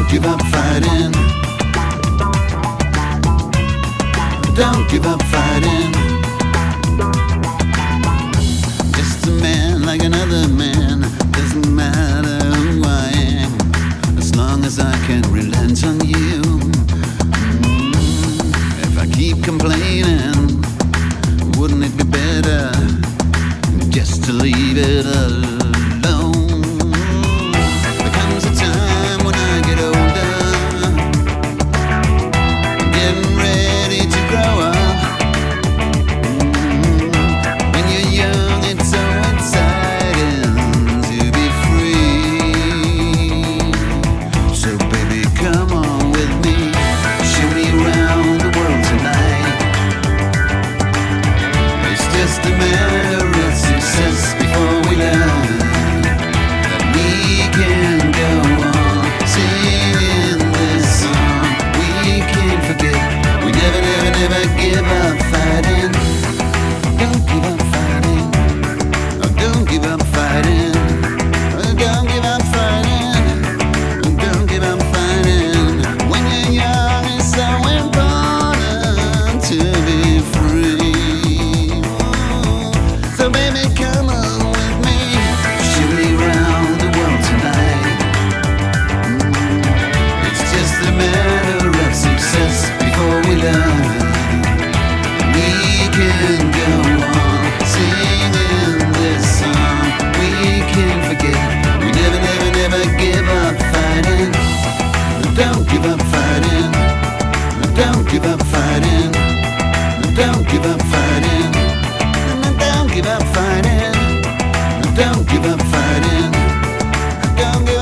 give up fighting. Don't give up fighting. Just a man like another man. Doesn't matter who I am, as long as I can relent on you. If I keep complaining, wouldn't it be better just to leave it alone? There comes a time when I get older, getting ready to grow up. When you're young, it's so exciting to be free. So baby, come on with me, show me around the world tonight. It's just a matter of success before we learn that we can go on singing this song. We can't forget, we never, never, never give up fighting. Don't give up fighting. Oh, don't give up fighting. Oh, don't give up fighting. Oh, don't give up fighting. When you're young, it's so important to be free. So baby, come on with me, show me around the world tonight. It's just a matter of success before we learn we can go on singing this song. We can't forget, we never, never, never give up fighting. Don't give up fighting. Don't give up fighting. Don't give up fighting. Don't give up fighting. Don't give up fighting. Don't give